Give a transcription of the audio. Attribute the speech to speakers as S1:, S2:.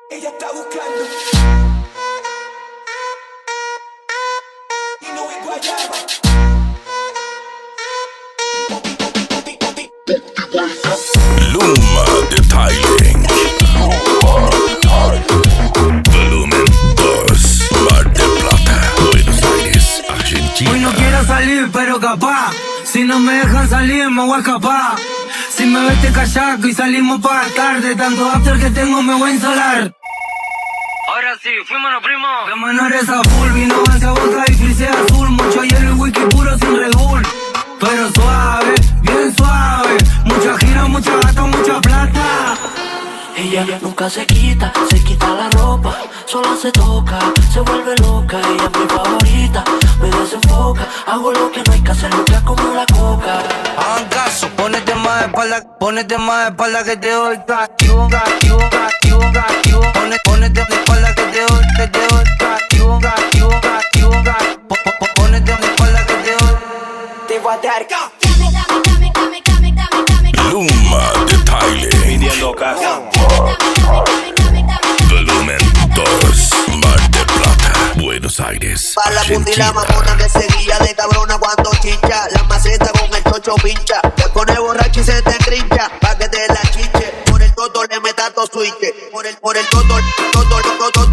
S1: Ella está buscando y no es guayaba.
S2: Luma Detailing. Volumen 2. Mar del Plata, Buenos Aires, Argentina.
S3: Hoy no quiero salir, pero capaz. Si no me dejan salir, me voy a escapar. Si me ves te callaco y salimos para tarde, tanto after que tengo me voy a insolar. Ahora sí, fuimos los primos. De menores a full, vino hacia boca y frisé azul. Mucho hielo y whisky puro sin Red Bull. Pero suave, bien suave. Mucha gira, mucha gata, mucha plata.
S4: Ella nunca se quita la ropa. Solo se toca, se vuelve loca. Ella es mi favorita, me desenfoca. Hago lo que no hay que hacer, lo que es como la coca.
S3: Hagan caso, ponete más de espalda que te doy. Ponete de espalda que te doy, Ponete de espalda que te doy.
S1: Te voy a dar
S2: Luma Detailing.
S5: Pidiendo casa.
S2: Volumen 2. Mar del Plata, Buenos Aires,
S6: Pa' la puta y la
S2: Argentina.
S6: mamona que seguía de cabrona cuando chicha. La maceta con el chocho pincha. Te pone borracho y se te crincha. Pa' que te la chiche. Por el toto le meta tu switch. Por el toto